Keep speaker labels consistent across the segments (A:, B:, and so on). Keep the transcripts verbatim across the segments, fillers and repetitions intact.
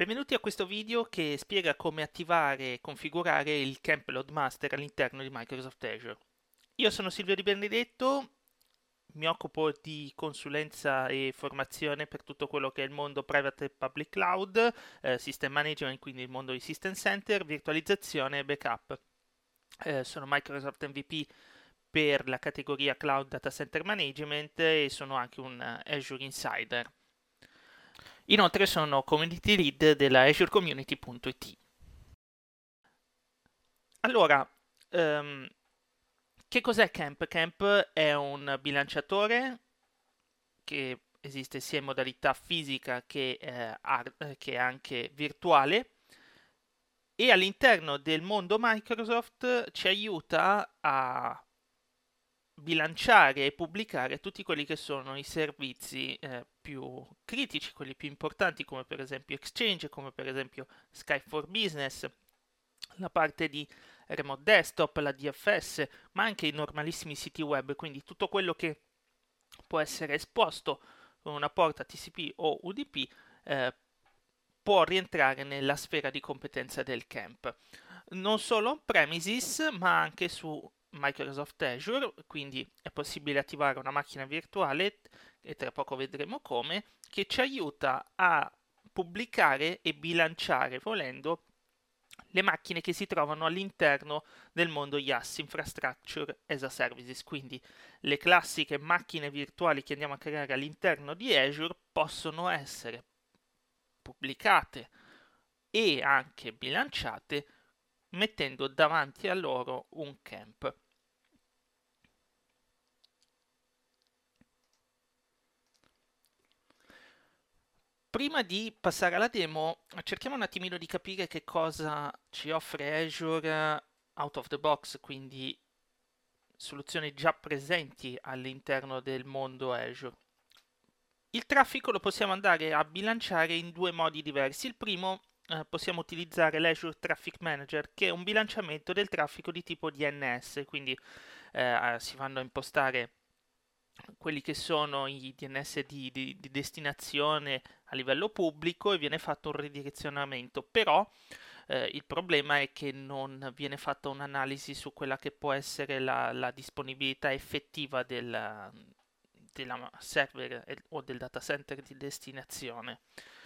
A: Benvenuti a questo video che spiega come attivare e configurare il Camp Loadmaster all'interno di Microsoft Azure. Io sono Silvio Di Benedetto, mi occupo di consulenza e formazione per tutto quello che è il mondo private e public cloud, eh, system management, quindi il mondo di system center, virtualizzazione e backup. Eh, sono Microsoft M V P per la categoria Cloud Data Center Management e sono anche un eh, Azure Insider. Inoltre sono community lead della Azure Community punto it. Allora, ehm, che cos'è Camp? Camp è un bilanciatore che esiste sia in modalità fisica che, eh, hard- che anche virtuale e all'interno del mondo Microsoft ci aiuta a bilanciare e pubblicare tutti quelli che sono i servizi eh, più critici, quelli più importanti, come per esempio Exchange, come per esempio Skype for Business, la parte di remote desktop, la D F S, ma anche i normalissimi siti web, quindi tutto quello che può essere esposto con una porta T C P o U D P eh, può rientrare nella sfera di competenza del camp. Non solo on-premises, ma anche su Microsoft Azure, quindi è possibile attivare una macchina virtuale, e tra poco vedremo come, che ci aiuta a pubblicare e bilanciare, volendo, le macchine che si trovano all'interno del mondo IaaS, Infrastructure as a Services, quindi le classiche macchine virtuali che andiamo a creare all'interno di Azure possono essere pubblicate e anche bilanciate mettendo davanti a loro un camp. Prima di passare alla demo, cerchiamo un attimino di capire che cosa ci offre Azure out of the box, quindi soluzioni già presenti all'interno del mondo Azure. Il traffico lo possiamo andare a bilanciare in due modi diversi. Il primo, eh, possiamo utilizzare l'Azure Traffic Manager, che è un bilanciamento del traffico di tipo D N S, quindi eh, si vanno a impostare quelli che sono i D N S di, di, di destinazione a livello pubblico e viene fatto un ridirezionamento, però eh, il problema è che non viene fatta un'analisi su quella che può essere la, la disponibilità effettiva del, della server o del data center di destinazione.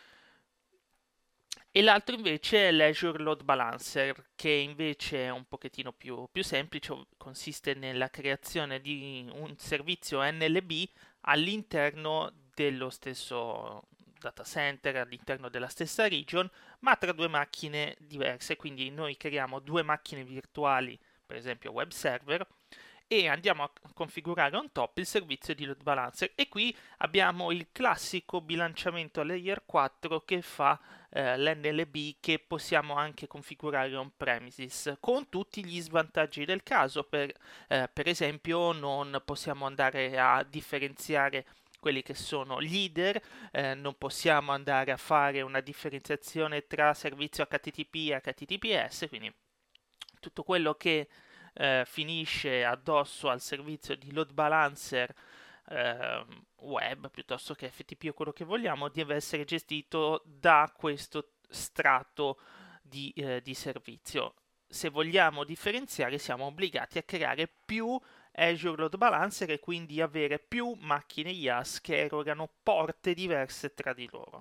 A: E l'altro invece è l'Azure Load Balancer, che invece è un pochettino più, più semplice, consiste nella creazione di un servizio N L B all'interno dello stesso data center, all'interno della stessa region, ma tra due macchine diverse. Quindi noi creiamo due macchine virtuali, per esempio web server, e andiamo a configurare on top il servizio di load balancer. E qui abbiamo il classico bilanciamento a layer quattro che fa eh, l'N L B, che possiamo anche configurare on premises con tutti gli svantaggi del caso. Per, eh, per esempio non possiamo andare a differenziare quelli che sono leader, eh, non possiamo andare a fare una differenziazione tra servizio H T T P e H T T P S, quindi tutto quello che eh, finisce addosso al servizio di load balancer eh, web piuttosto che F T P o quello che vogliamo deve essere gestito da questo strato di, eh, di servizio. Se vogliamo differenziare siamo obbligati a creare più Azure Load Balancer e quindi avere più macchine IaaS che erogano porte diverse tra di loro.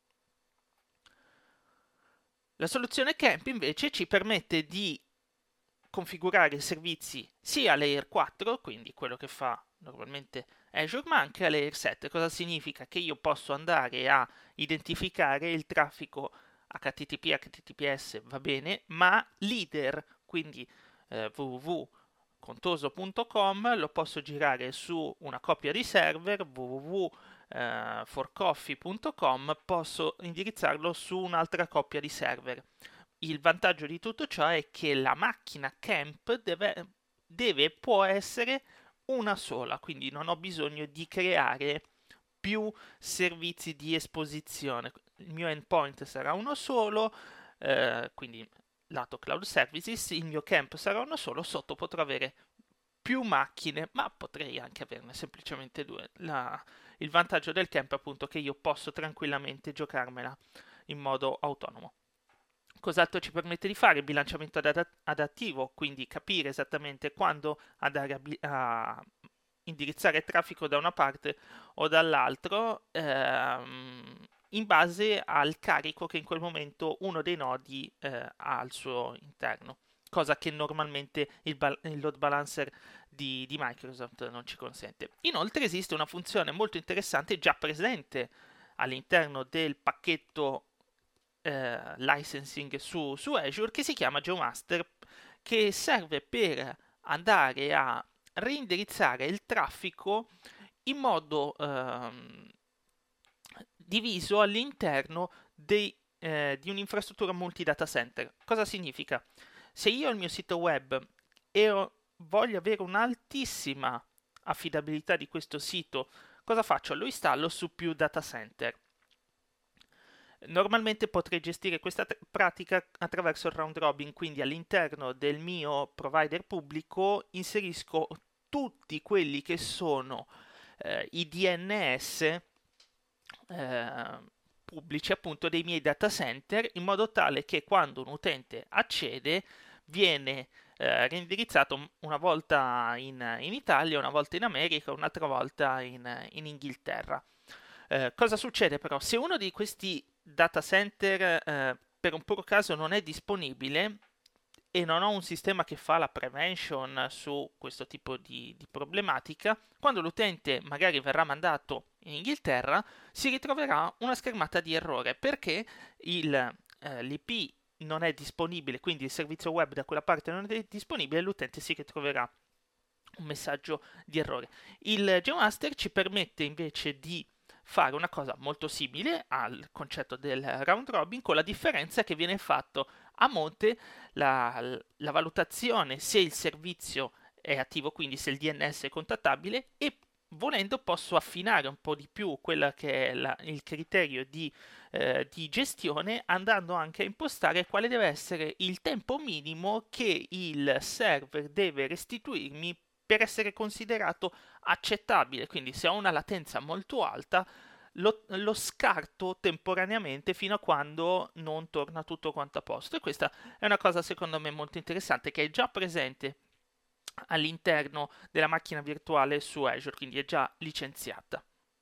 A: La soluzione Camp invece ci permette di configurare i servizi sia a layer quattro, quindi quello che fa normalmente Azure, ma anche a layer sette. Cosa significa? Che io posso andare a identificare il traffico H T T P, H T T P S, va bene, ma leader, quindi eh, w w w punto contoso punto com, lo posso girare su una coppia di server, w w w punto for coffee punto com, posso indirizzarlo su un'altra coppia di server. Il vantaggio di tutto ciò è che la macchina camp deve, deve può essere una sola, quindi non ho bisogno di creare più servizi di esposizione. Il mio endpoint sarà uno solo, eh, quindi lato cloud services, il mio camp sarà uno solo, sotto potrò avere più macchine, ma potrei anche averne semplicemente due. La, il vantaggio del camp è appunto che io posso tranquillamente giocarmela in modo autonomo. Cos'altro ci permette di fare? Il bilanciamento adat- adattivo, quindi capire esattamente quando andare a, bli- a indirizzare il traffico da una parte o dall'altro, ehm, in base al carico che in quel momento uno dei nodi eh, ha al suo interno, cosa che normalmente il, bal- il load balancer di, di Microsoft non ci consente. Inoltre esiste una funzione molto interessante già presente all'interno del pacchetto eh, licensing su, su Azure, che si chiama GeoMaster, che serve per andare a reindirizzare il traffico in modo ehm, diviso all'interno dei, eh, di un'infrastruttura multi-data center. Cosa significa? Se io ho il mio sito web e ho- voglio avere un'altissima affidabilità di questo sito, cosa faccio? Lo installo su più data center. Normalmente potrei gestire questa t- pratica attraverso il round robin, quindi all'interno del mio provider pubblico inserisco tutti quelli che sono eh, i D N S eh, pubblici appunto dei miei data center, in modo tale che quando un utente accede viene eh, reindirizzato una volta in, in Italia, una volta in America, un'altra volta in, in Inghilterra. Eh, cosa succede però? Se uno di questi data center eh, per un puro caso non è disponibile e non ho un sistema che fa la prevention su questo tipo di, di problematica, quando l'utente magari verrà mandato in Inghilterra si ritroverà una schermata di errore perché il, eh, l'I P non è disponibile, quindi il servizio web da quella parte non è disponibile e l'utente si ritroverà un messaggio di errore. Il GeoMaster ci permette invece di fare una cosa molto simile al concetto del round robin, con la differenza che viene fatto a monte la, la valutazione se il servizio è attivo, quindi se il D N S è contattabile, e volendo posso affinare un po' di più quello che è la, il criterio di, eh, di gestione, andando anche a impostare quale deve essere il tempo minimo che il server deve restituirmi per essere considerato accettabile. Quindi se ho una latenza molto alta lo, lo scarto temporaneamente fino a quando non torna tutto quanto a posto. E questa è una cosa secondo me molto interessante, che è già presente all'interno della macchina virtuale su Azure, quindi è già licenziata.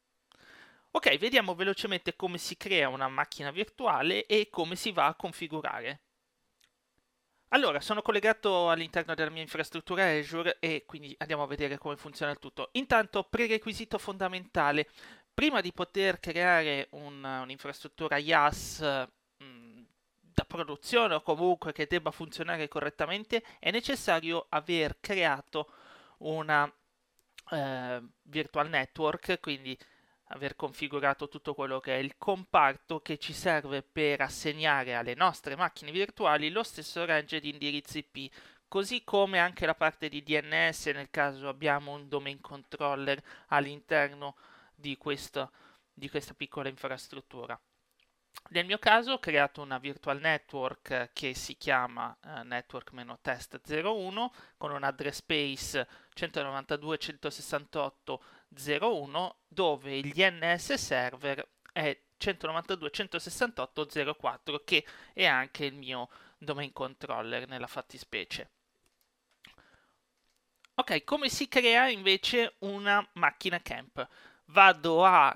A: Ok, vediamo velocemente come si crea una macchina virtuale e come si va a configurare. Allora, sono collegato all'interno della mia infrastruttura Azure e quindi andiamo a vedere come funziona il tutto. Intanto, prerequisito fondamentale: prima di poter creare un- un'infrastruttura IaaS mh, da produzione o comunque che debba funzionare correttamente, è necessario aver creato una eh, virtual network, quindi aver configurato tutto quello che è il comparto che ci serve per assegnare alle nostre macchine virtuali lo stesso range di indirizzi I P, così come anche la parte di D N S nel caso abbiamo un domain controller all'interno di, questo, di questa piccola infrastruttura. Nel mio caso ho creato una virtual network che si chiama eh, network-test zero uno con un address space centonovantadue punto centosessantotto punto zero uno, dove il D N S server è centonovantadue punto centosessantotto punto zero quattro, che è anche il mio domain controller nella fattispecie. Ok, come si crea invece una macchina camp? Vado a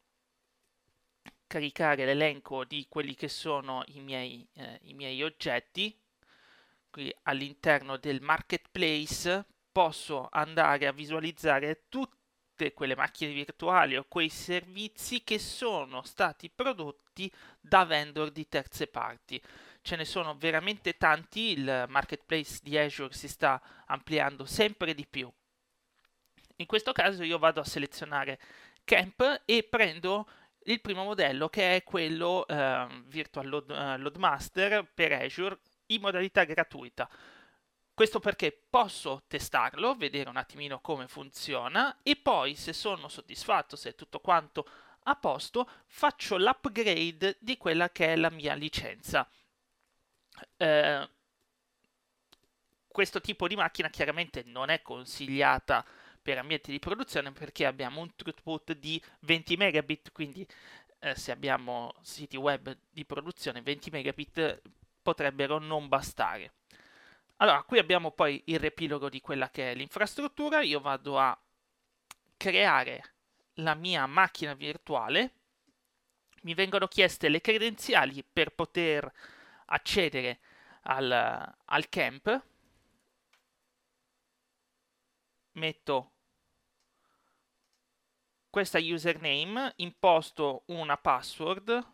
A: caricare l'elenco di quelli che sono i miei, eh, i miei oggetti. Qui all'interno del marketplace posso andare a visualizzare tutte quelle macchine virtuali o quei servizi che sono stati prodotti da vendor di terze parti. Ce ne sono veramente tanti, il marketplace di Azure si sta ampliando sempre di più. In questo caso io vado a selezionare Camp e prendo il primo modello, che è quello eh, Virtual Load, eh, Loadmaster per Azure in modalità gratuita. Questo perché posso testarlo, vedere un attimino come funziona e poi, se sono soddisfatto, se è tutto quanto a posto, faccio l'upgrade di quella che è la mia licenza. Eh, questo tipo di macchina chiaramente non è consigliata per ambienti di produzione perché abbiamo un throughput di venti megabit, quindi eh, se abbiamo siti web di produzione, venti megabit potrebbero non bastare. Allora, qui abbiamo poi il riepilogo di quella che è l'infrastruttura. Io vado a creare la mia macchina virtuale, mi vengono chieste le credenziali per poter accedere al, al camp, metto questa username, imposto una password,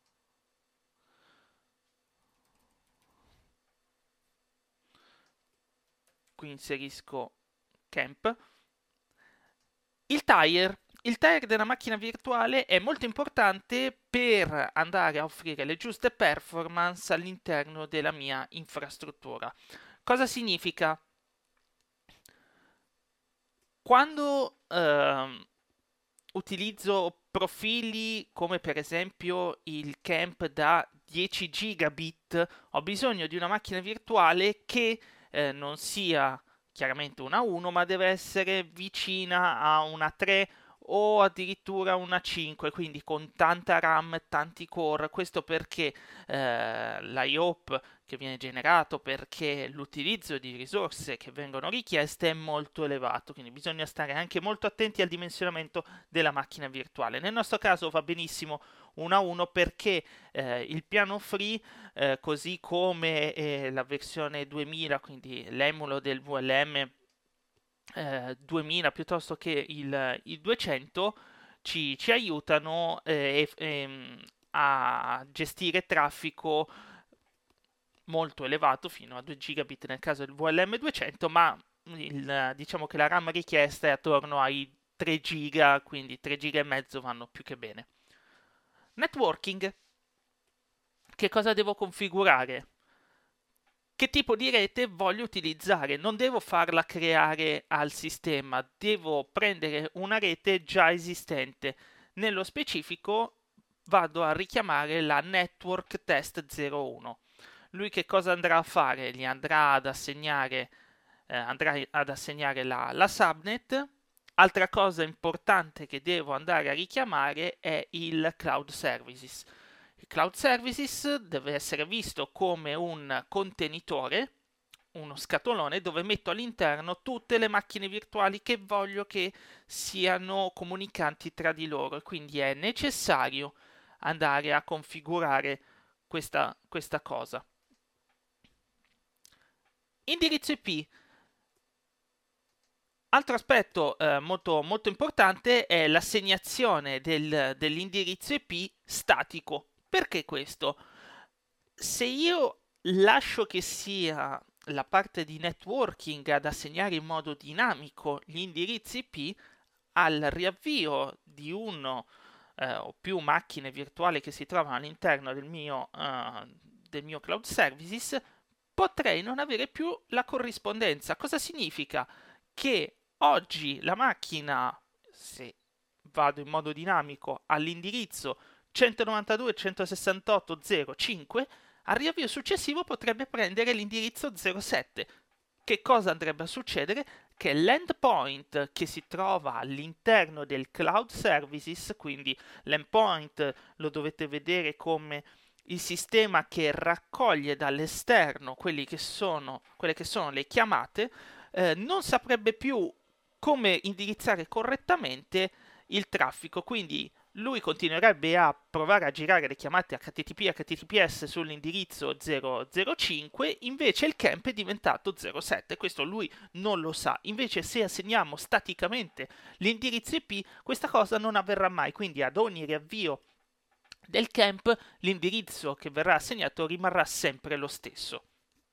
A: qui inserisco camp, il tire. Il tire della macchina virtuale è molto importante per andare a offrire le giuste performance all'interno della mia infrastruttura. Cosa significa? Quando ehm, utilizzo profili come per esempio il camp da dieci gigabit, ho bisogno di una macchina virtuale che eh, non sia chiaramente una uno, ma deve essere vicina a una tre o addirittura una cinque, quindi con tanta RAM, tanti core. Questo perché eh, l'I O P che viene generato, perché l'utilizzo di risorse che vengono richieste è molto elevato, quindi bisogna stare anche molto attenti al dimensionamento della macchina virtuale. Nel nostro caso va benissimo uno a uno perché eh, il piano free, eh, così come eh, la versione duemila, quindi l'emulo del V L M eh, duemila piuttosto che il, il duecento, ci, ci aiutano eh, e- ehm, a gestire traffico molto elevato fino a due gigabit nel caso del V L M duecento, ma il, diciamo che la RAM richiesta è attorno ai tre giga, quindi tre giga e mezzo vanno più che bene. Networking. Che cosa devo configurare? Che tipo di rete voglio utilizzare? Non devo farla creare al sistema, devo prendere una rete già esistente. Nello specifico vado a richiamare la Network Test zero uno. Lui che cosa andrà a fare? Gli andrà ad assegnare, eh, andrà ad assegnare la, la subnet. Altra cosa importante che devo andare a richiamare è il Cloud Services. Il Cloud Services deve essere visto come un contenitore, uno scatolone dove metto all'interno tutte le macchine virtuali che voglio che siano comunicanti tra di loro e quindi è necessario andare a configurare questa, questa cosa. Indirizzo I P. Altro aspetto eh, molto, molto importante è l'assegnazione del, dell'indirizzo I P statico. Perché questo? Se io lascio che sia la parte di networking ad assegnare in modo dinamico gli indirizzi I P, al riavvio di uno eh, o più macchine virtuali che si trovano all'interno del mio, eh, del mio cloud services, potrei non avere più la corrispondenza. Cosa significa? Che oggi la macchina, se vado in modo dinamico all'indirizzo centonovantadue punto centosessantotto punto zero cinque, al riavvio successivo potrebbe prendere l'indirizzo zero sette. Che cosa andrebbe a succedere? Che l'endpoint che si trova all'interno del cloud services, quindi l'endpoint lo dovete vedere come il sistema che raccoglie dall'esterno quelli che sono, quelle che sono le chiamate, eh, non saprebbe più come indirizzare correttamente il traffico, quindi lui continuerebbe a provare a girare le chiamate H T T P e H T T P S sull'indirizzo zero zero cinque, invece il camp è diventato zero sette, questo lui non lo sa. Invece se assegniamo staticamente l'indirizzo I P, questa cosa non avverrà mai, quindi ad ogni riavvio del camp l'indirizzo che verrà assegnato rimarrà sempre lo stesso.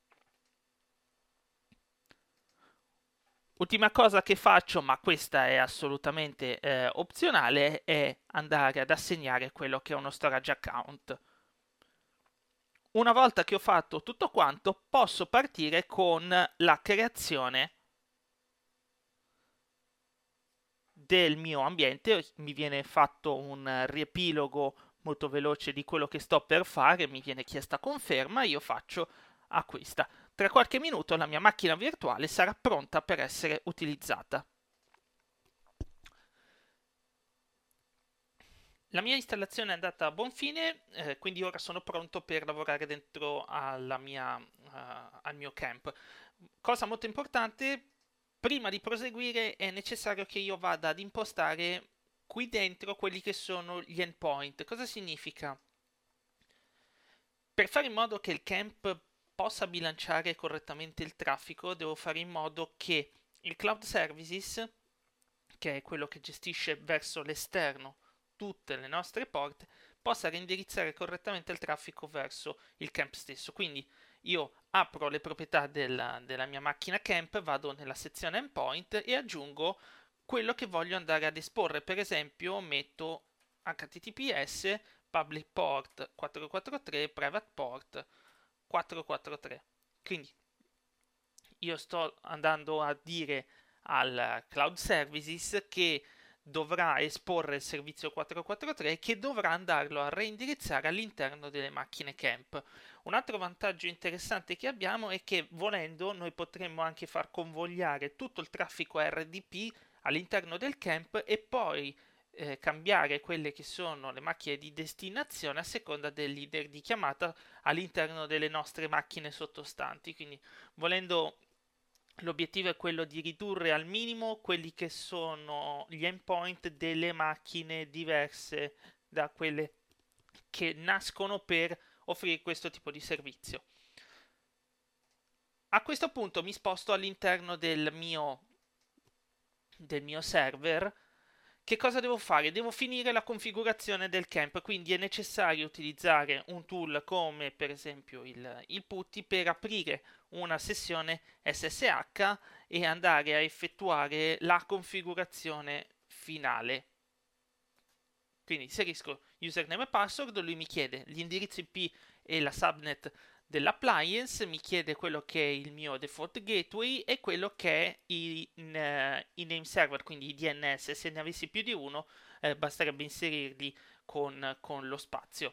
A: Ultima cosa che faccio, ma questa è assolutamente eh, opzionale, è andare ad assegnare quello che è uno storage account. Una volta che ho fatto tutto quanto, posso partire con la creazione del mio ambiente. Mi viene fatto un riepilogo molto veloce di quello che sto per fare, mi viene chiesta conferma, io faccio acquista. Tra qualche minuto la mia macchina virtuale sarà pronta per essere utilizzata. La mia installazione è andata a buon fine, eh, quindi ora sono pronto per lavorare dentro alla mia, uh, al mio camp. Cosa molto importante, prima di proseguire è necessario che io vada ad impostare qui dentro quelli che sono gli endpoint. Cosa significa? Per fare in modo che il camp possa bilanciare correttamente il traffico, devo fare in modo che il Cloud Services, che è quello che gestisce verso l'esterno tutte le nostre porte, possa reindirizzare correttamente il traffico verso il camp stesso. Quindi io apro le proprietà della, della mia macchina camp, vado nella sezione endpoint e aggiungo quello che voglio andare ad esporre. Per esempio metto H T T P S public port quattrocentoquarantatré, private port quattrocentoquarantatré. Quindi io sto andando a dire al Cloud Services che dovrà esporre il servizio quattrocentoquarantatré che dovrà andarlo a reindirizzare all'interno delle macchine camp. Un altro vantaggio interessante che abbiamo è che volendo noi potremmo anche far convogliare tutto il traffico R D P all'interno del camp e poi eh, cambiare quelle che sono le macchine di destinazione a seconda del leader di chiamata all'interno delle nostre macchine sottostanti. Quindi volendo l'obiettivo è quello di ridurre al minimo quelli che sono gli endpoint delle macchine diverse da quelle che nascono per offrire questo tipo di servizio. A questo punto mi sposto all'interno del mio, del mio server. Che cosa devo fare? Devo finire la configurazione del camp, quindi è necessario utilizzare un tool come per esempio il, il Putty per aprire una sessione S S H e andare a effettuare la configurazione finale. Quindi inserisco username e password, lui mi chiede l'indirizzo I P e la subnet dell'appliance, mi chiede quello che è il mio default gateway e quello che è i, in, uh, i name server, quindi i D N S. Se ne avessi più di uno, eh, basterebbe inserirli con, con lo spazio.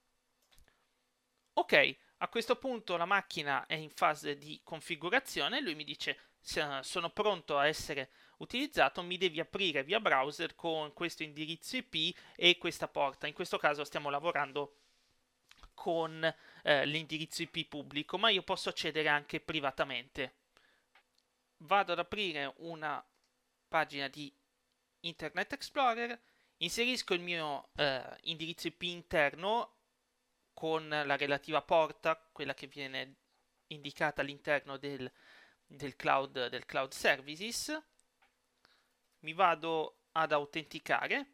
A: Ok, a questo punto la macchina è in fase di configurazione, lui mi dice sono pronto a essere utilizzato, mi devi aprire via browser con questo indirizzo I P e questa porta. In questo caso stiamo lavorando con eh, l'indirizzo I P pubblico, ma io posso accedere anche privatamente. Vado ad aprire una pagina di Internet Explorer, inserisco il mio eh, indirizzo I P interno con la relativa porta, quella che viene indicata all'interno del, del, cloud, del cloud services, mi vado ad autenticare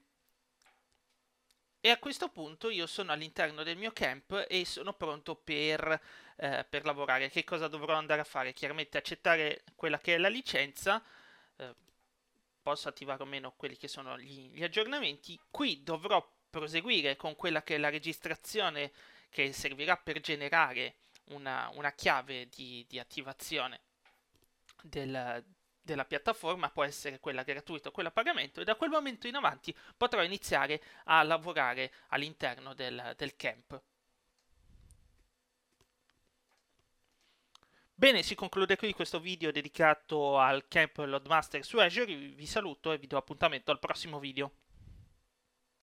A: e a questo punto io sono all'interno del mio camp e sono pronto per, eh, per lavorare. Che cosa dovrò andare a fare? Chiaramente accettare quella che è la licenza, eh, posso attivare o meno quelli che sono gli, gli aggiornamenti. Qui dovrò proseguire con quella che è la registrazione che servirà per generare una, una chiave di, di attivazione del, della piattaforma, può essere quella gratuita o quella a pagamento, e da quel momento in avanti potrò iniziare a lavorare all'interno del, del camp. Bene, si conclude qui questo video dedicato al camp Loadmaster su Azure, vi saluto e vi do appuntamento al prossimo video.